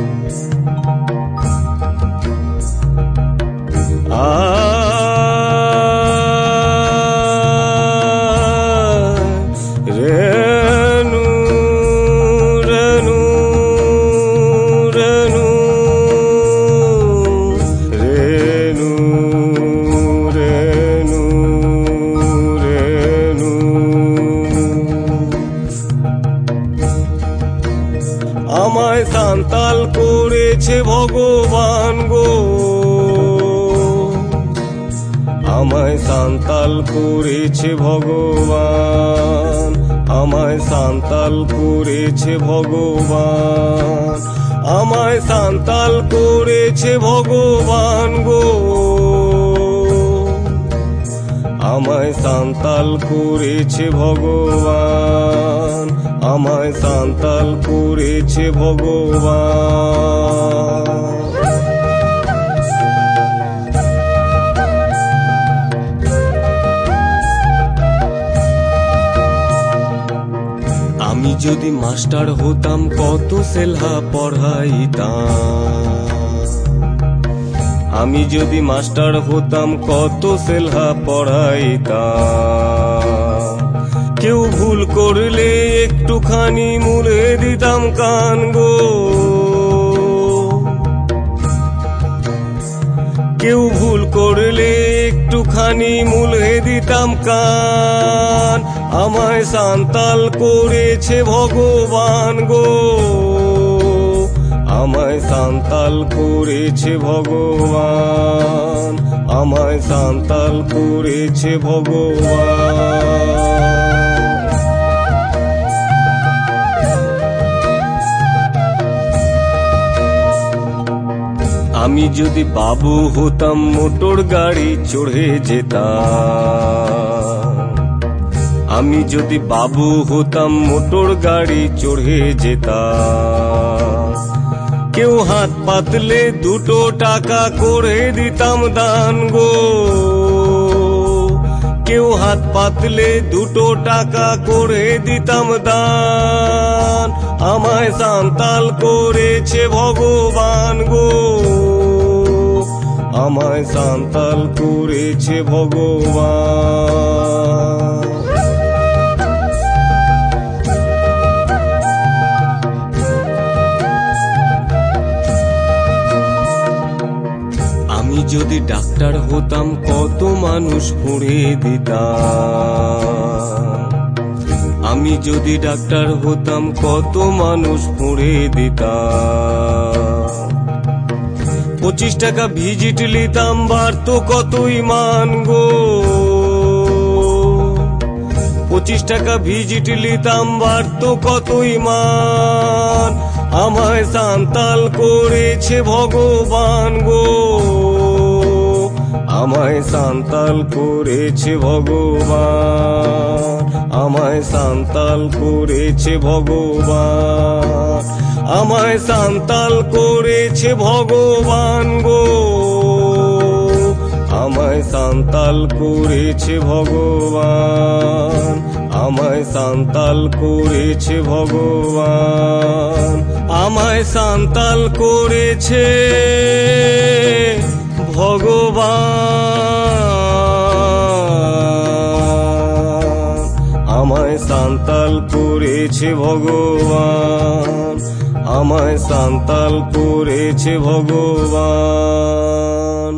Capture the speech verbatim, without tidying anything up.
রেনু রেনু রেনু রেনু রেনু রেনু আমায় সান্তাল করেছে ভগবান গো, আমায় সান্তাল করেছে ভগবান, আমায় সান্তাল করেছে ভগবান, আমায় সান্তাল করেছে ভগবান গো, আমায় সান্তাল করেছে ভগবান, আমায় সান্তাল করেছে ভগবান। আমি যদি মাস্টার হতাম কত সেলহা পড়াইতাম, আমি যদি মাস্টার হতাম কত সেলহা পড়াইতাম, কেউ ভুল করলে একটুখানি মুলে দিতাম কান গো, কেউ ভুল করলে একটুখানি মুলে দিতাম কান, আমায় সান্তাল করেছে ভগবান গো, আমায় সান্তাল করেছে ভগবান, আমায় সান্তাল করেছে ভগবান। আমি যদি বাবু হতাম মোটর গাড়ি চড়ে যেতাম, আমি যদি বাবু হতাম মোটর গাড়ি চড়ে যেতাম, কেউ হাত পাতলে দুটো টাকা করে দিতাম দান গো, কেউ হাত পাতলে দুটো টাকা করে দিতাম দান, আমায় সান্তাল করেছে ভগবান গো, আমায় সান্তাল করেছে ভগবান। আমি যদি ডাক্তার হতাম কত মানুষ পুড়ে দিতাম, আমি যদি ডাক্তার হতাম কত মানুষ পুড়ে দিতাম, পঁচিশ টাকা ভিজিট লিতাম বাড়তো কতই মান গো, পঁচিশ টাকা ভিজিট লিতাম বাড়তো কতই মান, আমায় সান্তাল করেছে ভগবান গো, আমায় সান্তাল করেছে ভগবান, আমায় সান্তাল করেছে ভগবান, আমায় সান্তাল করেছে ভগবান গো, আমায় সান্তাল করেছে ভগবান, আমায় সান্তাল করেছে ভগবান, আমায় সান্তাল করেছে ভগবান, আমায় সান্তাল করেছে ভগবান, আমায় সান্তাল করেছে ভগবান।